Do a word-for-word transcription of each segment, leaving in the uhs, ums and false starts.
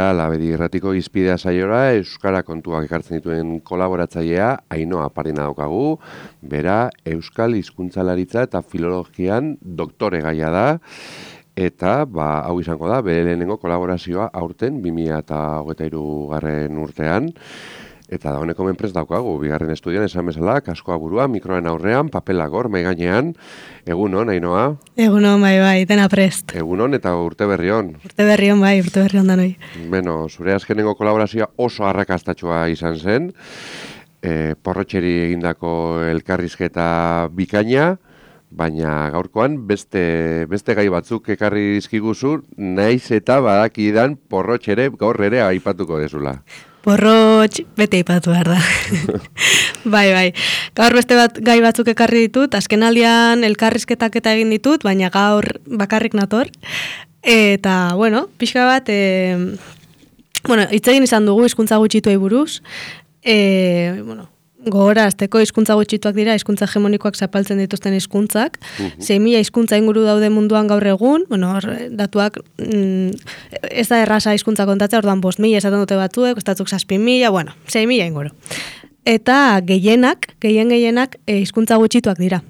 zara Labedi Irratiko Hizpidea saiora euskara kontuak ekartzen dituen kolaboratzailea Ainhoa Parina daukagu, bera euskal hizkuntzalaritza eta filologian doktore gaia da, eta ba, hau izango da, bere lehenengo kolaborazioa aurten bi mila hogeita hirugarren urtean. Eta da honeko menprez daukagu, bigarren estudian esan bezala, kaskoa burua, mikroen aurrean, papela gor, mai gainean. Egunon, Ainhoa? Egunon, bai, bai, dena prest. Egunon eta urte berrion. Urte berrion, bai, urte berrion da noi. Beno, zure azkenengo kolaborazioa oso arrakastatxoa izan zen, e, porrotxeri egindako elkarrizketa bikaina, baina gaurkoan beste, beste gai batzuk ekarri dizkiguzu, naiz eta badakidan porrotxere gaur ere aipatuko dezula. Porrotx, bete aipatu behar da. bai, bai. Gaur beste bat gai batzuk ekarri ditut, azken aldian elkarrizketak eta egin ditut, baina gaur bakarrik nator. Eta, bueno, pixka bat, e, bueno, hitz egin izan dugu hizkuntza gutxituei buruz. E, bueno, gogora, azteko hizkuntza gutxituak dira, hizkuntza hegemonikoak zapaltzen dituzten hizkuntzak. Uh-huh. sei mila hizkuntza inguru daude munduan gaur egun, bueno, datuak mm, ez da erraza hizkuntza kontatzea, orduan bost mila esaten dute batzuek, estatzuk zazpi mila, bueno, sei mila inguru. Eta gehienak, gehien gehienak hizkuntza gutxituak dira.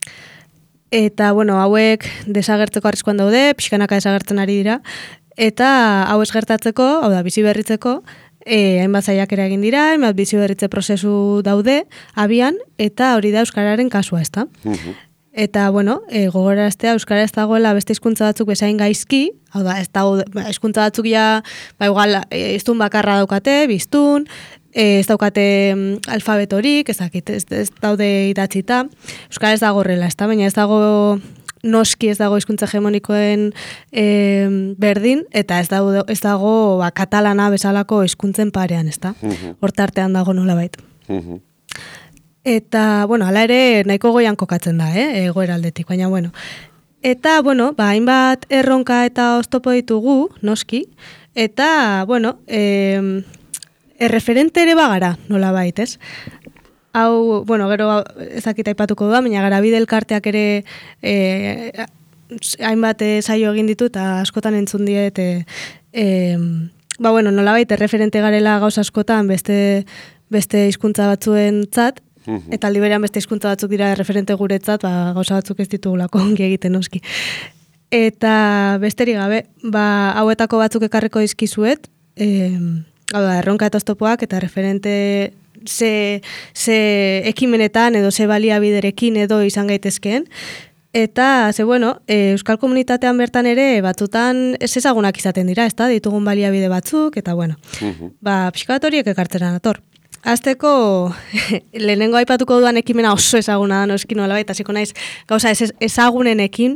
Eta, bueno, hauek desagertzeko arriskuan daude, pixkanaka desagertzen ari dira, eta hau ez gertatzeko, hau da, bizi berritzeko, E, hainbat saiakera egin dira, hainbat bizi berritze prozesu daude, abian, eta hori da euskararen kasua, ezta? Uh-huh. Eta, bueno, e, gogoraztea euskara ez dagoela beste hizkuntza batzuk bezain gaizki, hau da, ez dago, hizkuntza batzuk ja, ba, igual, hiztun bakarra daukate, biztun, e, ez daukate mm, alfabetorik, ez dakit, ez, ez daude idatzita, euskara ez dago horrela, ezta? Baina ez dago noski ez dago hizkuntza hegemonikoen e, berdin, eta ez dago, ez dago ba, katalana bezalako hizkuntzen parean, ezta? Uh-huh. Hortartean dago nolabait. Uh-huh. Eta, bueno, hala ere nahiko goian kokatzen da, eh, egoera aldetik, baina, bueno. Eta, bueno, ba, hainbat erronka eta oztopo ditugu, noski, eta, bueno, e, erreferente ere bagara, nolabait, ez? Hau, bueno, gero ezakita aipatuko da, baina Garabide elkarteak ere e, hainbat saio egin ditu eta askotan entzun diet e, e, ba, bueno, nolabait erreferente garela gauza askotan beste beste hizkuntza batzuentzat, uh-huh. eta aldi berean beste hizkuntza batzuk dira erreferente guretzat, ba, gauza batzuk ez ditugulako ongi egiten noski. Eta besterik gabe, ba, hauetako batzuk ekarriko dizkizuet, e, hau da, erronka eta oztopoak eta referente ze, ze ekimenetan edo ze baliabiderekin edo izan gaitezkeen. Eta, ze bueno, e, euskal komunitatean bertan ere batzutan ez ezagunak izaten dira, ezta? Ditugun baliabide batzuk, eta bueno, uh-huh. ba, pixka bat horiek ekartzen nator. Azteko, lehenengo aipatuko dudan ekimena oso ezaguna da, noski nolabait, hasiko naiz gauza ez ezagunenekin,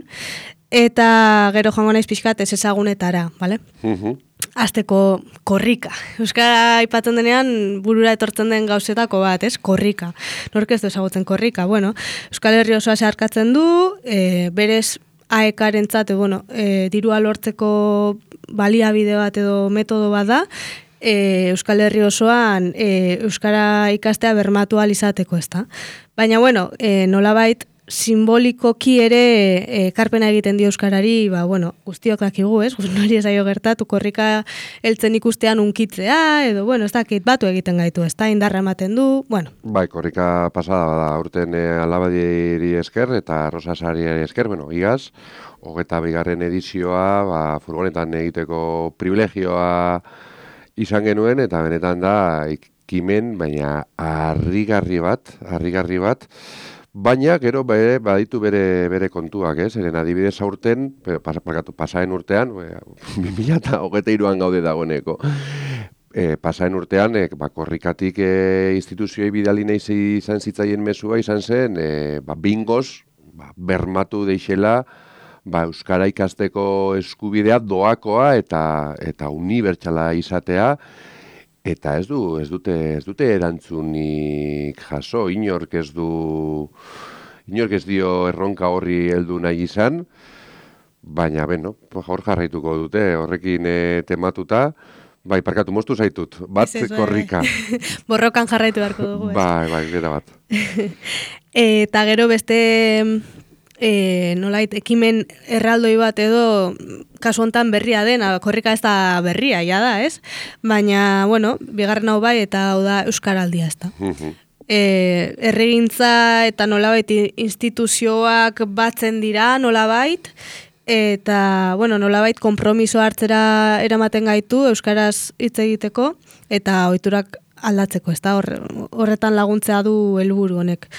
eta gero joango naiz pixkat ez ezagunetara, bale? Uh-huh. Azteko korrika. Euskara aipatzen denean burura etortzen den gauzetako bat, ez? Korrika. Nork ez du ezagutzen korrika. Bueno, Euskal Herri osoa zeharkatzen du, e, berez aekarentzat, bueno, e, dirua lortzeko baliabide bat edo metodo bat da, e, Euskal Herri osoan e, Euskara ikastea bermatu ahal izateko, ezta? Baina, bueno, e, nolabait, simbolikoki ere ekarpena egiten dio euskarari, ba, bueno, guztiok dakigu, ez? Nori ezaio gertatu, korrika heltzen ikustean unkitzea, edo, bueno, ez dakit batu egiten gaitu, ez da, indarra ematen du, bueno. Bai, korrika pasada da, urten e, Alabedi esker eta Rosasari esker, bueno, igaz, hogeta bigarren edizioa, ba, furgonetan egiteko privilegioa izan genuen, eta benetan da, ekimen, baina harrigarri bat, harrigarri bat, baina, gero, bere, baditu bere, bere kontuak, ez? Eren adibidez aurten, pas, pasaen urtean, bi mila hogeita hiruan gaude dagoeneko. E, pasaen urtean, e, ba, korrikatik e, instituzioi bidali nahi izan zitzaien mezua izan zen, e, ba, bingoz, ba, bermatu deixela, ba, euskara ikasteko eskubidea doakoa eta, eta unibertsala izatea, eta ez du, ez dute, ez dute erantzunik jaso, inork ez du, inork ez dio erronka horri heldu nahi izan, baina, beno, hor jarraituko dute, horrekin e, tematuta, bai, parkatu, moztu zaitut, bat ez ez, korrika. Borrokan jarraitu beharko dugu. Bai, bai, gera bat. Eta gero beste e, nolait, ekimen erraldoi bat edo kasu hontan berria dena, korrika ez da berria, ja da, ez? Baina, bueno, bigarren hau bai, eta hau da Euskaraldia, ez da. E, erregintza eta nolabait instituzioak batzen dira, nolabait, eta, bueno, nolabait konpromiso hartzera eramaten gaitu Euskaraz hitz egiteko, eta ohiturak aldatzeko, ez da, horretan laguntzea du helburu honek.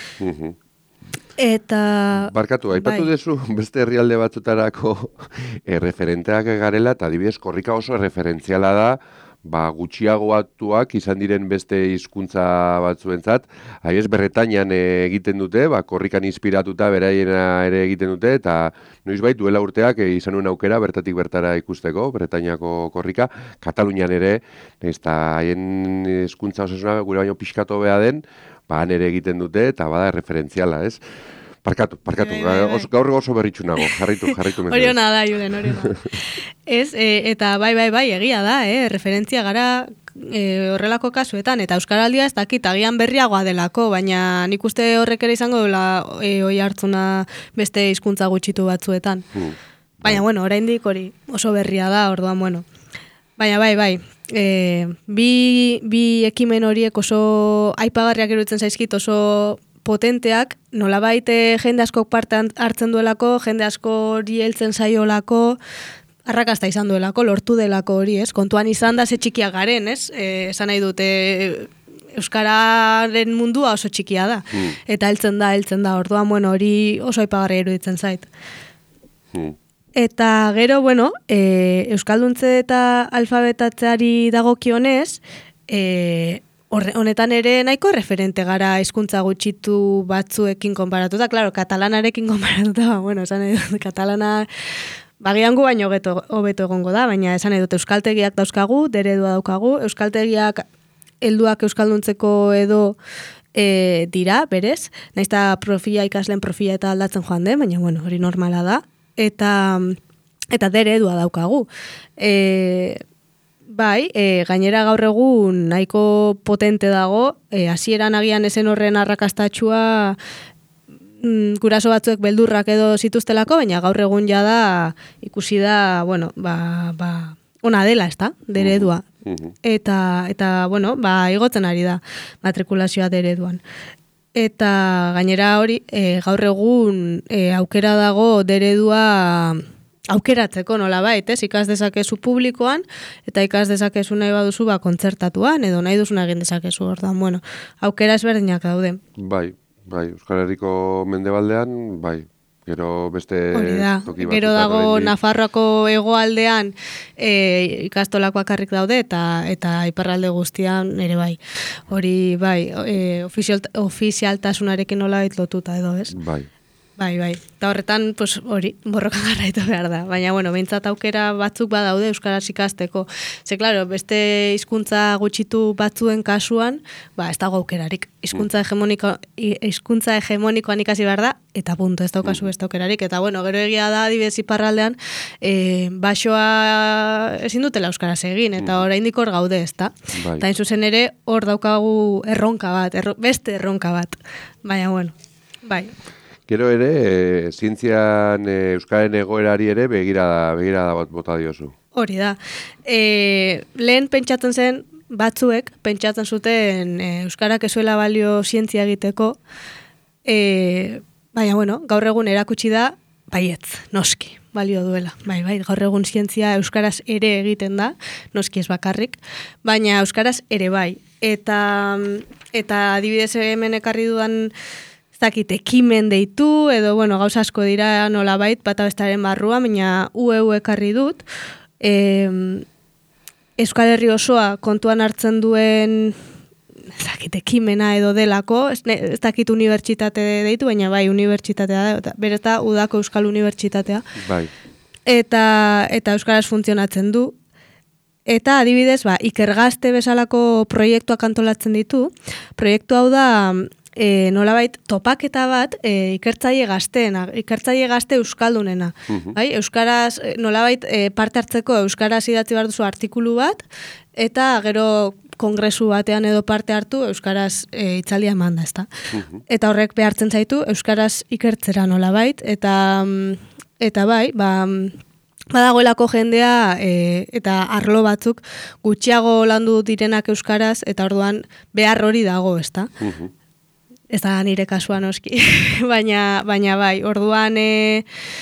Eta... Barkatu, aipatu bai. Dezu beste herrialde batzutarako e, referenteak garela, eta adibidez korrika oso referentziala da, ba, gutxiagoatuak izan diren beste hizkuntza batzuentzat, haiez Bretañan egiten dute, ba, korrikan inspiratuta beraiena ere egiten dute, eta noizbait duela urteak e, izan nuen aukera bertatik bertara ikusteko, Bretañako korrika, Katalunian ere, eta haien hizkuntza osasuna gure baino pixkatu bea den, ba, han ere egiten dute, eta bada referentziala, ez? Parkatu, parkatu, bai, bai, bai. Gaur oso berritxu nago, jarritu, jarritu. Hori hona da, Julen, hori hona. Ez, e, eta bai, bai, bai, egia da, eh? Referentzia gara e, horrelako kasuetan, eta Euskaraldia ez dakit, agian berriagoa delako, baina nik uste horrek ere izango dela e, oi hartzuna beste hizkuntza gutxitu batzuetan. Hmm. Baina, bueno, oraindik hori oso berria da, orduan, bueno. Baina, bai, bai, e, bi, bi ekimen horiek oso aipagarriak iruditzen zaizkit, oso potenteak, nolabait jende askok parte hartzen duelako, jende asko hori heltzen zaiolako, arrakasta izan duelako, lortu delako hori, ez? Kontuan izan da ze txikia garen, ez? E, esan nahi dute Euskararen mundua oso txikia da. Mm. Eta heltzen da, heltzen da, orduan, bueno, hori oso aipagarria iruditzen zait. Mm. Eta gero, bueno, e, Euskalduntze eta alfabetatzeari dagokionez, e, honetan ere nahiko referente gara hizkuntza gutxitu batzuekin konparatuta, claro, katalanarekin konparatuta, bueno, esan nahi dut, katalana bagian gu baino hobeto egongo da, baina esan nahi dut euskaltegiak dauzkagu, deredua daukagu, euskaltegiak helduak euskalduntzeko edo e, dira, berez, nahiz eta profila, ikasleen profila eta aldatzen joan den, baina bueno, hori normala da, eta eta deredua daukagu. E, Bai, e, gainera gaur egun nahiko potente dago, e, hasieran agian esen horren arrakastatxua mm, guraso batzuek beldurrak edo zituztelako, baina gaur egun ja da ikusi da, bueno, ba, ba, ona dela, ez da, deredua. Eta, eta, bueno, ba, igotzen ari da matrikulazioa dereduan. Eta gainera hori, e, gaur egun e, aukera dago deredua aukeratzeko nola bait, ez? Ikas dezakezu publikoan, eta ikas dezakezu nahi baduzu ba, kontzertatuan, edo nahi duzuna egin dezakezu, ordan, bueno, aukera ezberdinak daude. Bai, bai, Euskal Herriko mendebaldean, bai, gero beste toki bat. Gero dago Nafarroako hegoaldean e, ikastolakoak harrik daude, eta eta iparralde guztian ere bai. Hori, bai, e, ofizial, ofizialtasunarekin nola bait lotuta edo, ez? Bai. Bai, bai. Eta horretan, pues, hori, borroka garraitu behar da. Baina, bueno, behintzat aukera batzuk badaude euskaraz ikasteko. Ze, klaro, beste hizkuntza gutxitu batzuen kasuan, ba, ez dago aukerarik. Hizkuntza hegemoniko, hizkuntza hegemonikoan ikasi behar da, eta punto, ez daukazu beste aukerarik. Eta, bueno, gero egia da, adibidez iparraldean, e, basoa ezin dutela euskaraz egin, eta oraindik hor gaude, ez da. Bai. Eta, zuzen ere, hor daukagu erronka bat, erro, beste erronka bat. Baina, bueno, bai. Gero ere, e, zientzian e, Euskaren egoerari ere begirada, begirada bota diozu. Hori da. E, lehen pentsatzen zen, batzuek, pentsatzen zuten e, Euskarak ezuela balio zientzia egiteko, e, baina, bueno, gaur egun erakutsi da, baietz, noski, balio duela. Bai, bai, gaur egun zientzia Euskaraz ere egiten da, noski ez bakarrik, baina Euskaraz ere bai. Eta, eta adibidez hemen ekarri dudan, ez dakit, ekimen deitu, edo, bueno, gauza asko dira nolabait, bata bestaren barrua, baina U E U ekarri dut. E, Euskal Herri osoa kontuan hartzen duen, ez dakit, ekimena edo delako, ez, ez dakit unibertsitate deitu, baina bai, unibertsitatea da, berez da, udako Euskal Unibertsitatea. Bai. Eta, eta Euskaraz funtzionatzen du. Eta adibidez, ba, ikergazte bezalako proiektuak antolatzen ditu. Proiektu hau da, E, nolabait topaketa bat e, ikertzaile gazteena, ikertzaile gazte euskaldunena. Uh-huh. Bai? Euskaraz, nolabait e, parte hartzeko euskaraz idatzi behar duzu artikulu bat, eta gero kongresu batean edo parte hartu, euskaraz e, itzaldia eman da, ezta? Uh-huh. Eta horrek behartzen zaitu, euskaraz ikertzera nolabait, eta, eta bai, ba, badagoelako jendea e, eta arlo batzuk gutxiago landu direnak euskaraz, eta orduan behar hori dago, ezta? Uh-huh. Ez da nire kasuan oski, baina, baina bai, orduan e,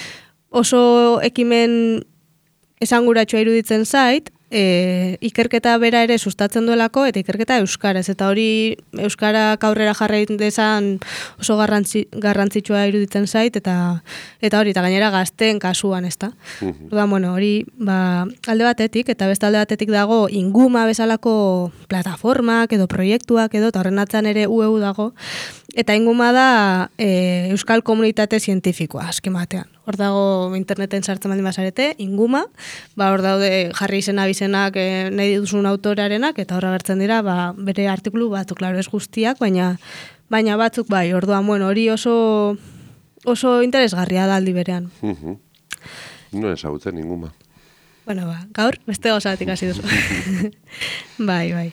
oso ekimen esanguratxoa iruditzen zait, e, ikerketa bera ere sustatzen duelako, eta ikerketa euskaraz, eta hori euskarak aurrera jarrain dezan oso garrantzi, garrantzitsua iruditzen zait, eta eta hori, eta gainera gazteen kasuan, ez da. Uh-huh. Orduan, bueno, hori ba, alde batetik, eta beste alde batetik dago inguma bezalako plataformak edo proiektuak edo, eta horren atzean ere U E U dago, eta inguma da e, euskal komunitate zientifikoa, azken batean. Hor dago interneten sartzen baldin bazarete, inguma, ba hor daude jarri izena bizenak e, nahi duzun autorarenak, eta hor agertzen dira ba, bere artikulu batzuk, klaro ez guztiak, baina baina batzuk bai, orduan, bueno, hori oso oso interesgarria da aldi berean. Uh-huh. No ezagutzen inguma. Bueno, ba, gaur beste gauzatik hasi duzu. Bai, bai.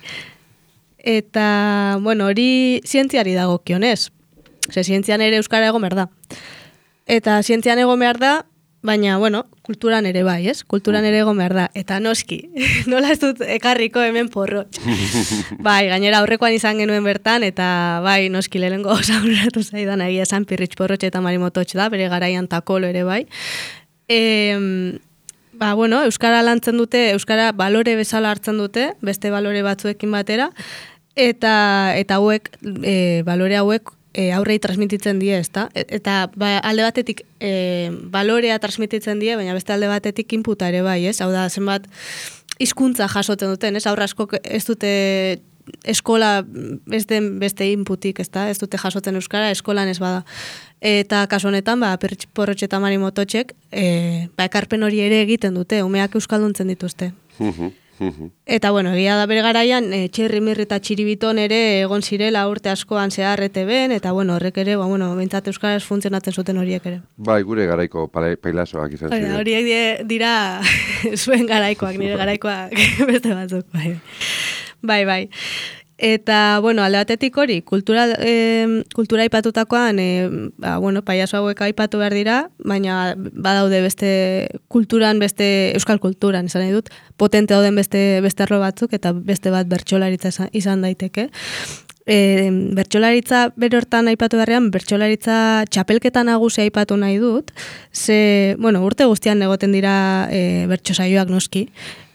Eta, bueno, hori zientziari dagokionez. Ze zientzian ere euskara egon behar da. Eta zientzian egon behar da, baina, bueno, kulturan ere bai, ez? Kulturan ere egon behar da. Eta noski, nola ez dut ekarriko hemen porrotx. Bai, gainera aurrekoan izan genuen bertan, eta bai, noski lehenengo zauratu zaidan, egia esan Pirritx Porrotx eta Marimototx da, bere garaian Takolo ere bai. E, ba, bueno, euskara lantzen dute, euskara balore bezala hartzen dute, beste balore batzuekin batera, eta eta hauek, e, balore hauek, E, aurrei transmititzen die, ezta? Eta ba, alde batetik e, balorea transmititzen die, baina beste alde batetik inputa ere bai, ez? Hau da, zenbat hizkuntza jasotzen duten, ez? Aurra asko ez dute eskola beste, beste inputik, ezta? Ez dute jasotzen euskara, eskolan ez bada. Eta kasu honetan, ba, Pirritx Porrotx eta Marimototxek e, ba, ekarpen hori ere egiten dute, umeak euskalduntzen dituzte. Eta, bueno, egia da bere garaian, e, Txirri Mirri eta Txiribiton ere egon zirela urte askoan zehar E T Bn, eta, bueno, horrek ere, ba, bueno, bentsat euskaraz funtzionatzen zuten horiek ere. Bai, gure garaiko pailazoak izan ziren. Horiek dira zuen garaikoak, nire garaikoak beste batzuk, bai. Bai, bai. Eta, bueno, alde batetik hori, kultura, e, kultura aipatutakoan, e, ba, bueno, paiazo hauek aipatu behar dira, baina badaude beste kulturan, beste euskal kulturan, izan nahi dut, potente dauden beste, beste arlo batzuk, eta beste bat bertsolaritza izan, izan daiteke. E, bertsolaritza bere hortan aipatu beharrean, bertsolaritza txapelketa nagusia aipatu nahi dut, ze, bueno, urte guztian egoten dira e, bertso saioak noski,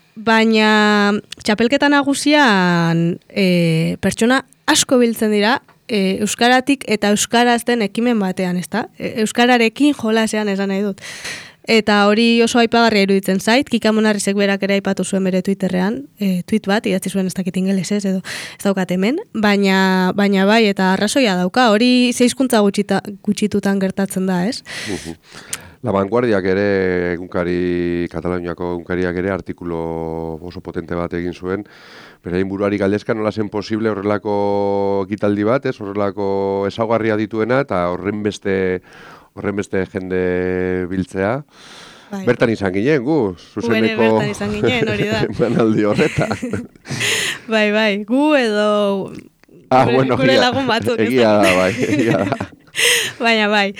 baina txapelketa nagusian e, pertsona asko biltzen dira e, euskaratik eta euskaraz den ekimen batean, ezta? E, euskararekin jolasean esan nahi dut. Eta hori oso aipagarria iruditzen zait, Kika Monarrizek berak ere aipatu zuen bere Twitterrean, e, tweet bat, idatzi zuen ez dakit ingelesez edo ez daukat hemen, baina, baina bai, eta arrazoia dauka, hori zeizkuntza gutxita, gutxitutan gertatzen da, ez? Uh-huh. La Vanguardiak ere, egunkari, Kataluniako egunkariak ere, artikulo oso potente bat egin zuen, berain buruari galdezka nola zen posible horrelako ekitaldi bat, ez? Horrelako ezaugarria dituena, eta horren beste, horren beste jende biltzea. Bai. Bertan izan ginen, gu, zuzeneko... Gu bertan izan ginen, hori da. Emanaldi horretan. Bai, bai, gu edo... Ah, gure, bueno, gure egia, lagun batzuk. Egia da, bai, egia da. Baina, bai.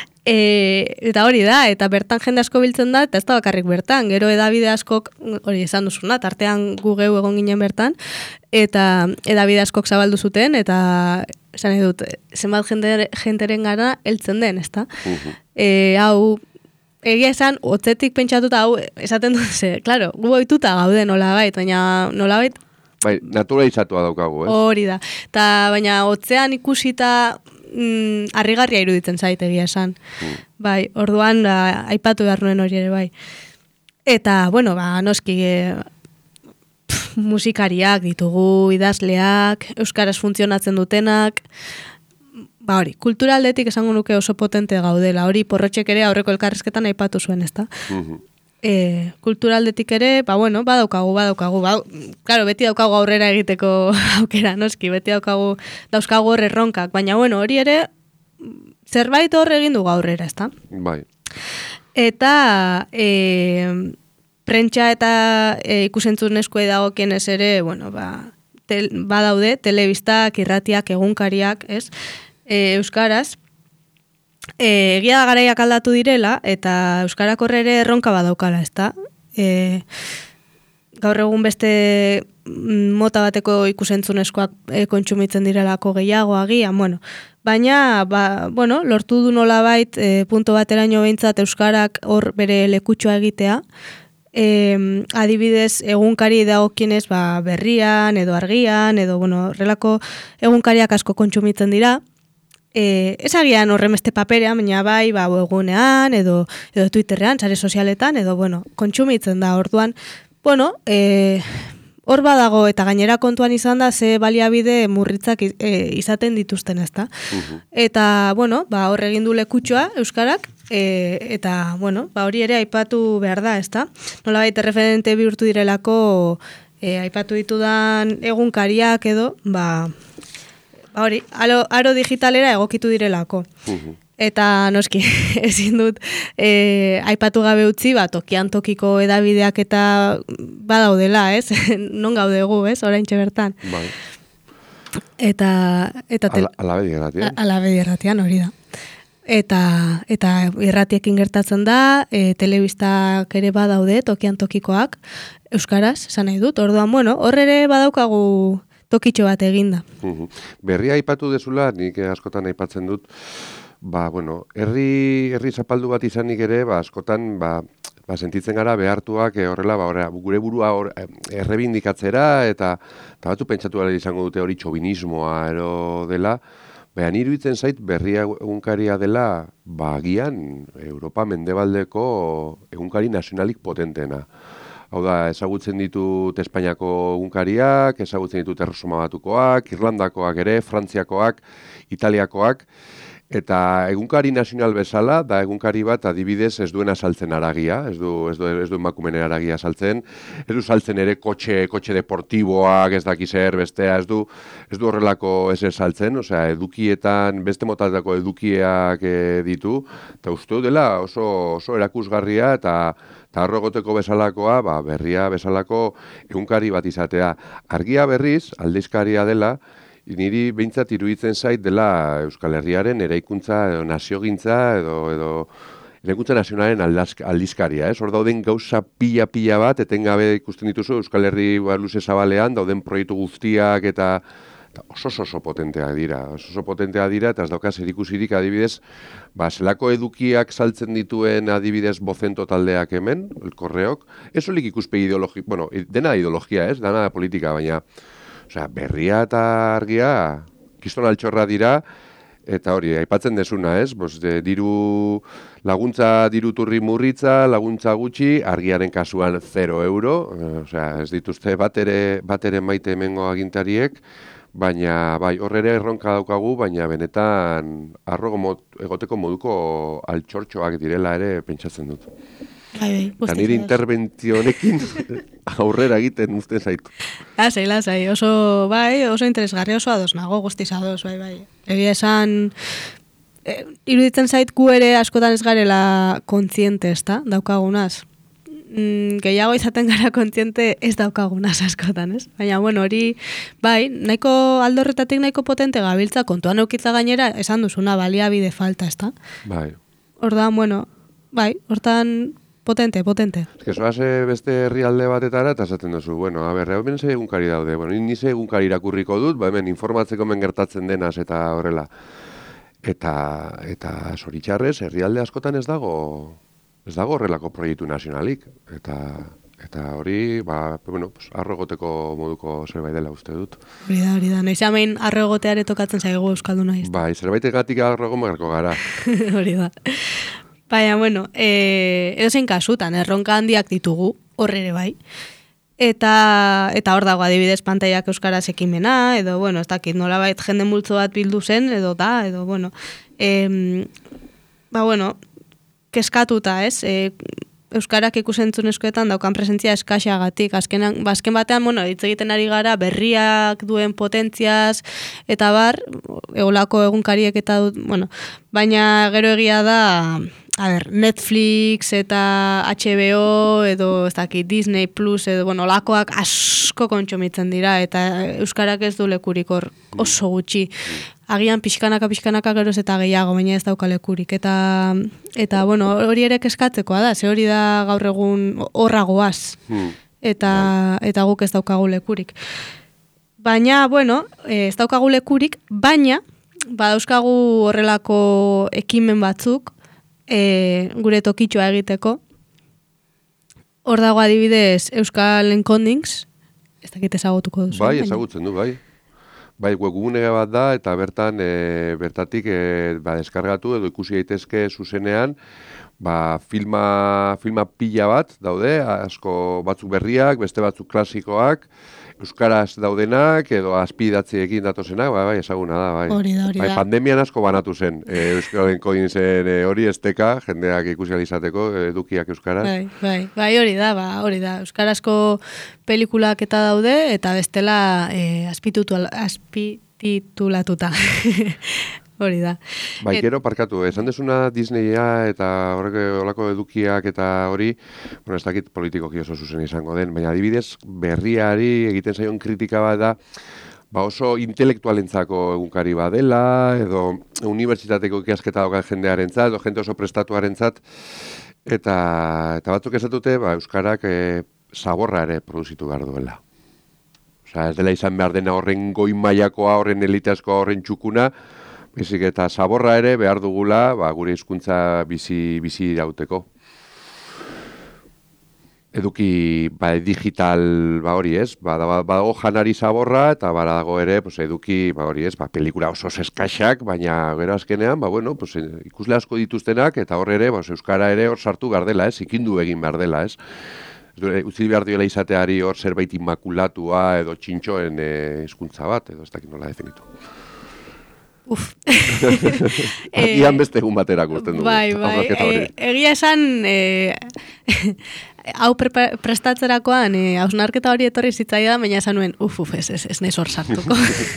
E, eta hori da, eta bertan jende asko biltzen da, eta ez da bakarrik bertan, gero edabide askok, hori esan duzuna, tartean gu geu egon ginen bertan, eta edabide askok zabaldu zuten, eta esan dut, zenbat jende, jenteren gara heltzen den, ez da? Uh-huh. E, hau, egia esan, otzetik pentsatuta hau, esaten dut, ze, klaro, gu oituta gaude nolabait, baina nolabait, bai, naturalizatua daukagu, ez? Hori da, eta baina otzean ikusita, Mm, harrigarria iruditzen zait egia esan. Mm. Bai, orduan da, aipatu behar nuen hori ere bai. Eta, bueno, ba, noski e, pff, musikariak ditugu, idazleak, euskaraz funtzionatzen dutenak, ba hori, kulturaldetik esango nuke oso potente gaudela, hori Porrotxek ere aurreko elkarrizketan aipatu zuen, ezta? Mm-hmm. E, kulturaldetik ere, ba bueno, badaukagu, badaukagu, ba, claro, beti daukagu aurrera egiteko aukera, noski, beti daukagu, dauzkagu horre erronkak, baina bueno, hori ere, zerbait horre egin dugu aurrera, ezta? Bai. Eta, e, prentsa eta e, ikusentzunezkoe dagokienez ere, bueno, ba, tel, badaude, telebistak, irratiak, egunkariak, ez? E, euskaraz, e, egia da garaiak aldatu direla, eta euskarak horre ere erronka badaukala, ez da? E, gaur egun beste mota bateko ikusentzunezkoak e, kontsumitzen direlako gehiago agian, bueno, baina, ba, bueno, lortu du nolabait e, punto bateraino behintzat euskarak hor bere lekutxoa egitea, e, adibidez egunkari dagokienez ba, berrian, edo argian, edo, bueno, relako egunkariak asko kontsumitzen dira, e, ezagian horremeste paperean, baina bai, ba, egunean, edo, edo Twitterrean, sare sozialetan, edo, bueno, kontsumitzen da orduan, bueno, e, hor badago eta gainera kontuan izan da ze baliabide murritzak e, izaten dituzten, ezta? Uh-huh. Eta, bueno, ba, hor egin du lekutxoa euskarak, e, eta, bueno, ba, hori ere aipatu behar da, ezta? Nolabait erreferente bihurtu direlako e, aipatu ditudan egunkariak edo, ba, ba hori, aro, aro digitalera egokitu direlako. Uh-huh. Eta noski, ezin dut e, aipatu gabe utzi, ba, tokian tokiko edabideak eta badaudela, ez? Non gaudegu, ez? Oraintxe bertan. Bai. Eta... eta tel... Alabedi erratian. Alabedi erratian, hori da. Eta, eta irratiekin gertatzen da, e, telebistak ere badaude, tokian tokikoak, euskaraz, esan nahi dut. Orduan, bueno, hor ere badaukagu tokitxo bat eginda. Uh-huh. Berria aipatu dezula, nik askotan aipatzen dut, ba, bueno, herri, herri zapaldu bat izanik ere, ba, askotan, ba, ba, sentitzen gara behartuak e, horrela, ba, horrela, gure burua hor, errebindikatzera, eta, eta batzu pentsatu gara izango dute hori txobinismoa ero dela, baina iruditzen zait berria egunkaria dela, ba, agian, Europa mendebaldeko egunkari nazionalik potentena. Hau da, ezagutzen ditut Espainiako egunkariak, ezagutzen ditut Erresuma Batukoak, Irlandakoak ere, Frantziakoak, Italiakoak, eta egunkari nazional bezala, da egunkari bat adibidez ez duena saltzen aragia, ez du, ez du, ez du emakumene aragia saltzen, ez du saltzen ere kotxe, kotxe deportiboak, ez daki zer, bestea, ez du, ez du horrelako ez ez saltzen, osea, edukietan, beste motatako edukiak e, ditu, eta uste dela oso, oso erakusgarria, eta eta horregoteko bezalakoa, ba, berria bezalako egunkari bat izatea. Argia berriz, aldizkaria dela, niri behintzat iruditzen zait dela Euskal Herriaren eraikuntza edo naziogintza edo, edo eraikuntza nazionalen aldizkaria. Ez? Hor dauden gauza pila-pila bat, etengabe ikusten dituzu Euskal Herri luze zabalean, dauden proiektu guztiak eta oso oso potenteak dira, oso oso potenteak dira, eta ez dauka zerikusirik adibidez, ba, zelako edukiak saltzen dituen adibidez bozento taldeak hemen, el korreok, ez holik ikuspegi ideologia, bueno, dena ideologia, ez, dena politika, baina, osea, berria eta argia, kiston altxorra dira, eta hori, aipatzen desuna, ez, bos, de, diru laguntza diruturri murritza, laguntza gutxi, argiaren kasuan zero euro, osea, ez dituzte bat ere, bat ere maite hemengo agintariek, baina bai, horre ere erronka daukagu, baina benetan arrogo mod, egoteko moduko altxortxoak direla ere pentsatzen dut. Bai, bai, eta nire interbentzionekin aurrera egiten uzten zaitu. Lasai, lasai, oso, bai, oso interesgarri, oso ados nago, guztiz ados, bai, bai. Egia esan, e, iruditzen zait gu ere askotan ez garela kontziente, ezta, daukagunaz. Mm, gehiago izaten gara kontziente ez daukagunaz askotan, ez? Baina, bueno, hori, bai, nahiko aldorretatik nahiko potente gabiltza, kontuan eukitza gainera, esan duzuna baliabide falta, ezta? Bai. Hortan, bueno, bai, hortan potente, potente. Ez que zoaz beste herrialde batetara, eta esaten duzu, bueno, a ber, hemen ze egunkari daude, bueno, ni ze egunkari irakurriko dut, ba, hemen informatzeko men gertatzen denaz eta horrela. Eta, eta zoritxarrez, herrialde askotan ez dago... Ez dago horrelako proiektu nazionalik, eta eta hori, ba, bueno, pues, arrogoteko moduko zerbait dela uste dut. Hori da, hori da. Noiz hemen arrogoteare tokatzen zaigu euskalduna izan. Bai, zerbaitegatik arrogo magarko gara. Hori da. Baina, bueno, e, edozein kasutan, erronka handiak ditugu, horre ere bai. Eta, eta hor dago adibidez pantaiak euskaraz ekimena, edo, bueno, ez dakit nolabait jende multzo bat bildu zen, edo da, edo, bueno, e, ba, bueno, keskatuta, ez? E, euskarak ikusentzunezkoetan daukan presentzia eskaxagatik. Azkenan, bazken batean, bueno, hitz egiten ari gara berriak duen potentziaz, eta bar, egolako egunkariek eta dut, bueno, baina gero egia da a ber, Netflix eta H B O edo ez dakit Disney Plus edo bueno, lakoak asko kontsumitzen dira eta euskarak ez du lekurik hor oso gutxi. Agian pixkanaka pixkanaka geroz eta gehiago, baina ez dauka lekurik eta eta bueno, hori ere kezkatzekoa da, ze hori da gaur egun horra goaz. Eta eta guk ez daukagu lekurik. Baina, bueno, ez daukagu lekurik, baina badauzkagu horrelako ekimen batzuk e, gure tokitxoa egiteko. Hor dago adibidez Euskal Encodings, ez dakit ezagutuko duzu. Bai, ezagutzen du, bai. Bai, webgune bat da, eta bertan, e, bertatik e, ba, deskargatu edo ikusi daitezke zuzenean, ba, filma, filma pila bat daude, asko batzuk berriak, beste batzuk klasikoak, euskaraz daudenak edo azpidatziekin datozenak, bai, bai, ezaguna da, bai. Hori da, hori da. Bai, pandemian asko banatu zen, e, Euskal Encodingsen e, hori esteka, jendeak ikusi alizateko, edukiak euskaraz. Bai, bai, bai, hori da, ba, hori da. Euskarazko pelikulak eta daude, eta bestela e, azpititulatuta. Hori da. Bai, gero parkatu, esan desuna Disneya eta horrek olako edukiak eta hori, bueno, ez dakit politikoki oso zuzen izango den, baina adibidez berriari egiten zaion kritika bat da, ba oso intelektualentzako egunkari badela, edo unibertsitateko ikasketa daukan jendearentzat, edo jende oso prestatuarentzat, eta, eta batzuk esatute, ba, euskarak e, zaborra ere produzitu behar duela. Osea, ez dela izan behar dena horren goi mailakoa, horren eliteazkoa, horren txukuna, Bizik eta zaborra ere behar dugula, ba, gure hizkuntza bizi bizi irauteko. Eduki ba, digital ba, hori ez, badago ba, janari zaborra eta badago ere pues, eduki ba, hori ez, ba, pelikula oso eskaxak, baina gero azkenean ba, bueno, pues, ikusle asko dituztenak eta hor ere, pues, euskara ere hor sartu behar dela, ez, ikindu egin behar dela, ez. Utzi behar diola izateari hor zerbait inmakulatua edo txintxoen hizkuntza bat, edo ez dakit nola definitu. Uf. Ian beste egun batera gusten dugu. Bai, bai. E, egia esan, e, hau pre prestatzerakoan, e, hausnarketa hori etorri zitzaia, baina esan nuen, uf, uf, ez, ez, ez nahiz hor sartuko.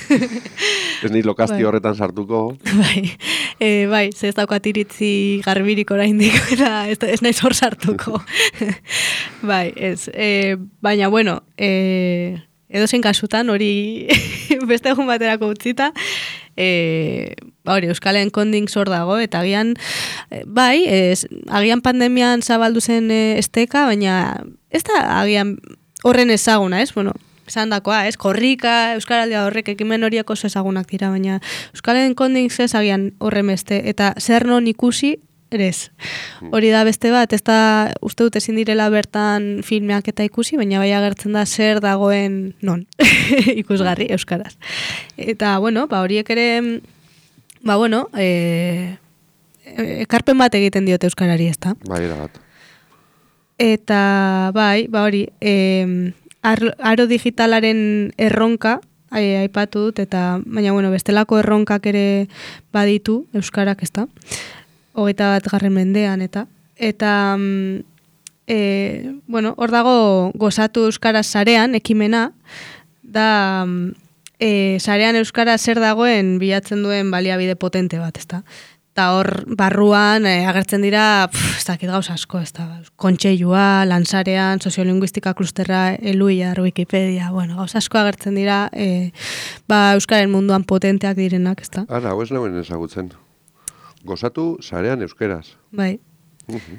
Ez nahiz lokazti bai. Horretan sartuko. Bai, e, bai, ze ez daukat iritzi garbirik oraindik, eta ez, ez nahiz hor sartuko. Bai, ez. E, baina, bueno, e, edozein kasutan hori beste egun baterako utzita, E, ba hori, Euskal Encodings hor dago, eta agian, e, bai, ez, agian pandemian zabaldu zen e, esteka, baina ez da agian horren ezaguna, ez? Bueno, esan dakoa, ez? Korrika, Euskaraldia horrek ekimen horiek oso ezagunak dira, baina Euskal Encodings ez agian horren beste, eta zer non ikusi, erez. Hori da beste bat, ez da uste dut ezin direla bertan filmeak eta ikusi, baina bai agertzen da zer dagoen non, ikusgarri euskaraz. Eta, bueno, ba horiek ere, ba bueno, e, ekarpen bat egiten diote euskarari, ez da? Bai, era bat. Eta, bai, ba hori, e, aro digitalaren erronka, Ai, aipatu dut, eta, baina, bueno, bestelako erronkak ere baditu euskarak, ez da? Hogeita bat garren mendean, eta eta e, bueno, hor dago gozatu euskaraz sarean, ekimena, da e, sarean euskaraz zer dagoen bilatzen duen baliabide potente bat, ezta? Eta hor barruan e, agertzen dira, pff, ez dakit gauza asko, ez da, kontseilua, lansarean, soziolinguistika klusterra, eluiar, Wikipedia, bueno, gauza asko agertzen dira, e, ba, euskaren munduan potenteak direnak, ez da? Ara, hau ez nagoen ezagutzen. Gozatu sarean euskeraz. Bai. Uh-huh.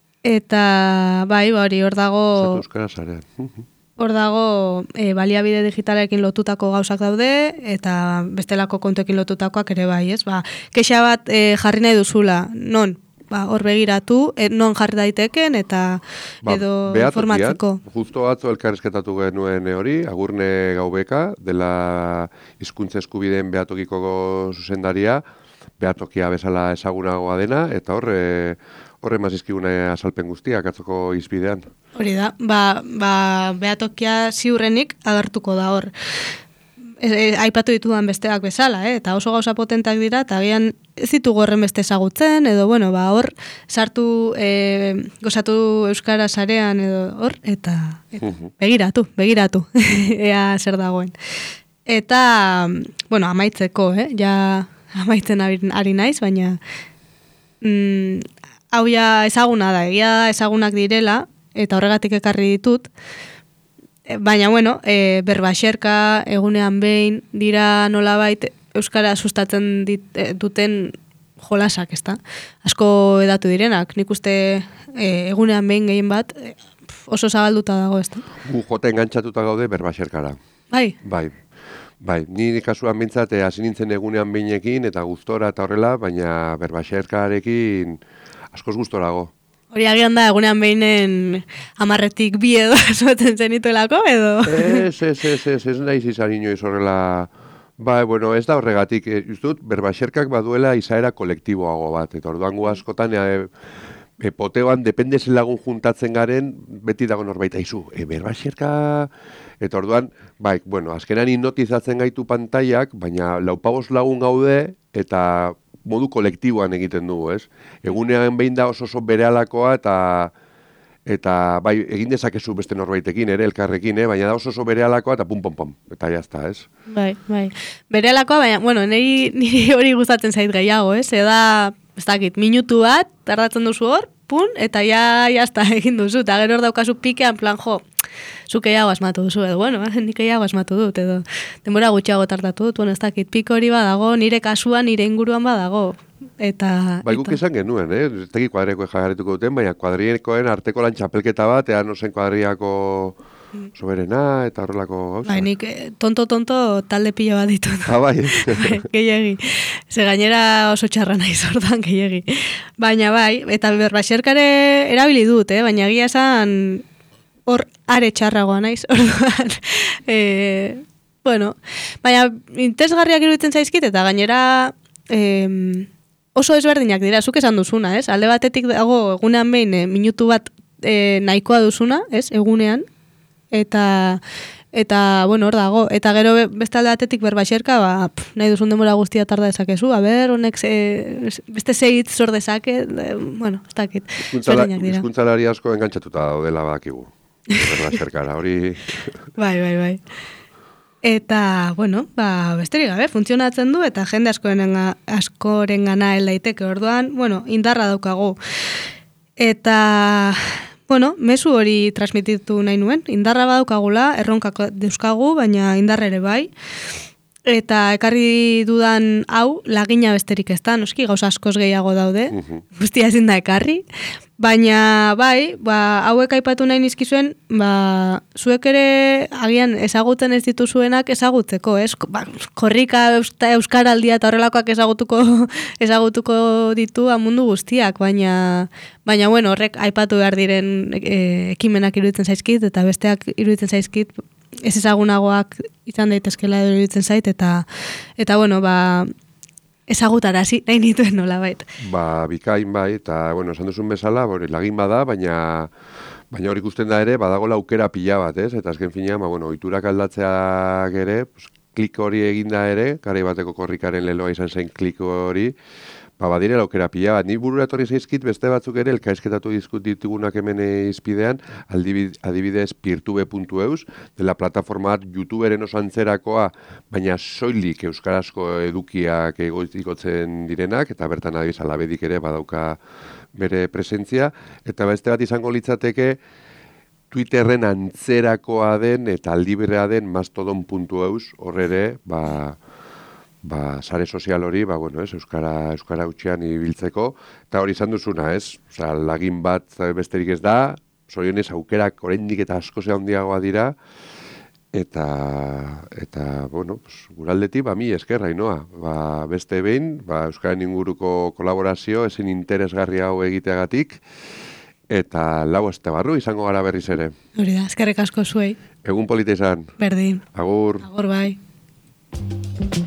Eta, bai, hori, hor dago... Gozatu euskera sarean. Uh-huh. Hor dago e, baliabide digitalekin lotutako gauzak daude, eta bestelako kontuekin lotutakoak ere bai, ez? Ba, kexa bat e, jarri nahi duzula, non? Ba, hor begiratu, e, non jarri daiteken, eta ba, edo informatzeko. Justo atzo elkarrezketatu genuen hori, Agurne Gaubeka, dela hizkuntza eskubideen behatokiko zuzendaria, behatokia bezala ezagunagoa dena, eta hor, e, horre mazizkiguna azalpen guztiak atzoko izbidean. Hori da, ba, ba behatokia ziurrenik agertuko da hor. E, e, aipatu ditudan besteak bezala, eh? Eta oso gauza potentak dira, eta agian ez ditugu horren beste ezagutzen, edo bueno, ba hor, sartu, e, gozatu euskara sarean, edo hor, eta, eta begiratu, begiratu, ea zer dagoen. Eta, bueno, amaitzeko, eh? Ja... amaitzen ari naiz, baina mm, hau ja ezaguna da, egia da ezagunak direla, eta horregatik ekarri ditut, baina, bueno, e, berbaxerka, egunean behin, dira nolabait euskara sustatzen dit, e, duten jolasak, ezta? Asko edatu direnak, nik uste e, egunean behin gehien bat e, oso zabalduta dago, ezta? Gu jote engantzatuta gaude berbaxerkara. Bai? Bai. Bai, ni kasuan bintzat hasi nintzen egunean behinekin eta gustora eta horrela, baina berbaxerkarekin askoz gustorago. Hori agian da, egunean behinen amarretik bi edo suetzen zenituelako, edo? Ez, ez, ez, ez, ez nahiz izan inoiz horrela. Ba, bueno, ez da horregatik, e, justut, berbaxerkak baduela izaera kolektiboago bat, eta orduan gu askotan, e, e, poteoan, depende zen lagun juntatzen garen, beti dago norbait aizu, e, berbaxerka, eta orduan, bai, bueno, azkenan hipnotizatzen gaitu pantaiak, baina laupabos lagun gaude, eta modu kolektiboan egiten dugu, ez? Egunean behin da oso oso berehalakoa eta eta bai, egin dezakezu beste norbaitekin ere, elkarrekin, eh? Baina da oso oso berehalakoa eta pum pum pum, eta jazta, ez? Bai, bai. Berehalakoa, baina, bueno, niri, niri hori gustatzen zait gehiago, ez? Eda, ez dakit, minutu bat, tardatzen duzu hor, pun, eta ja, jazta, egin duzu, eta gero hor daukazu pikean, plan, jo, zuk gehiago asmatu duzu, edo, bueno, nik gehiago asmatu dut, edo, denbora gutxiago tardatu dut, bueno, ez dakit, piko hori badago, nire kasuan, nire inguruan badago, eta... Bai, guk izan genuen, eh? Ez dakit kuadriko jagarituko duten, baina kuadriekoen arteko lan txapelketa bat, ea no zen kuadriako soberena, eta horrelako gauza. Bai, nik tonto-tonto talde pila bat ditut. Ah, bai. Gehiagi. Ze gainera oso txarra naiz orduan gehiagi. Baina bai, eta berbaxerkare erabili dut, eh? Baina egia esan hor are txarragoa naiz orduan. e, bueno, baina interesgarriak iruditzen zaizkit, eta gainera e, oso ezberdinak dira, zuk esan duzuna, ez? Alde batetik dago egunean behin e, minutu bat e, nahikoa duzuna, ez? Egunean. Eta, eta, bueno, hor dago. Eta gero beste alde batetik berbaxerka, ba, pff, nahi duzun denbora guztia tarda dezakezu, a ber, honek ze, beste zeitz zor dezake, e, bueno, ez dakit. Hizkuntzalari asko engantzatuta daudela badakigu. Berbaxerkara, hori... Bai, bai, bai. Eta, bueno, ba, besterik gabe, funtzionatzen du, eta jende askoren gana hel daiteke, orduan, bueno, indarra daukagu. Eta... Bueno, mezu hori transmititu nahi nuen. Indarra badaukagula, erronkak dauzkagu, baina indarra ere bai. Eta ekarri dudan hau, lagina besterik ez da, noski, gauza askoz gehiago daude, uh-huh. Guztia ezin da ekarri. Baina, bai, ba, hauek aipatu nahi nizkizuen, ba, zuek ere agian ezagutzen ez dituzuenak ezagutzeko, ez? Ba, korrika euskaraldia eta horrelakoak ezagutuko, ezagutuko ditu mundu guztiak, baina, baina, bueno, horrek aipatu behar diren e, ekimenak iruditzen zaizkit, eta besteak iruditzen zaizkit, ez ezagunagoak izan daitezkela iruditzen zait, eta, eta bueno, ba, ezagutarazi nahi nituen nola bait. Ba, bikain bai, eta, bueno, esan duzun bezala, bori, lagin bada, baina baina hori ikusten da ere, badagola aukera pila bat, ez? Eta azken finean, ba, bueno, oiturak aldatzeak ere, pues, klik hori eginda ere, garai bateko korrikaren leloa izan zen klik hori, ba, badire aukera pila bat. Ni burura etorri zaizkit beste batzuk ere, elkarrizketatu ditugunak hemen izpidean, adibidez peertube puntu eus, dela plataforma bat YouTuberen oso antzerakoa, baina soilik euskarazko edukiak egotzen direnak, eta bertan adibiz alabedik ere badauka bere presentzia, eta beste bat izango litzateke, Twitterren antzerakoa den eta aldiberea den mastodon puntu eus, horre ere, ba... ba, sare sozial hori, ba, bueno, ez, euskara, euskara utxean ibiltzeko, eta hori izan duzuna, ez, oza, lagin bat besterik ez da, zorionez aukerak oraindik eta asko ze handiagoa dira, eta, eta, bueno, pues, guraldetik, ba, mi eskerra, inoa, ba, beste behin, ba, euskaren inguruko kolaborazio, ezin interesgarri hau egiteagatik, eta lau este barru izango gara berriz ere. Hori da, eskerrek asko zuei. Egun polita izan. Berdin. Agur. Agur bai.